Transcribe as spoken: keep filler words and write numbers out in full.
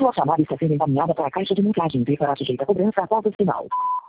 Sua chamada está sendo encaminhada para a caixa de mensagem e será sujeita a cobrança após o sinal.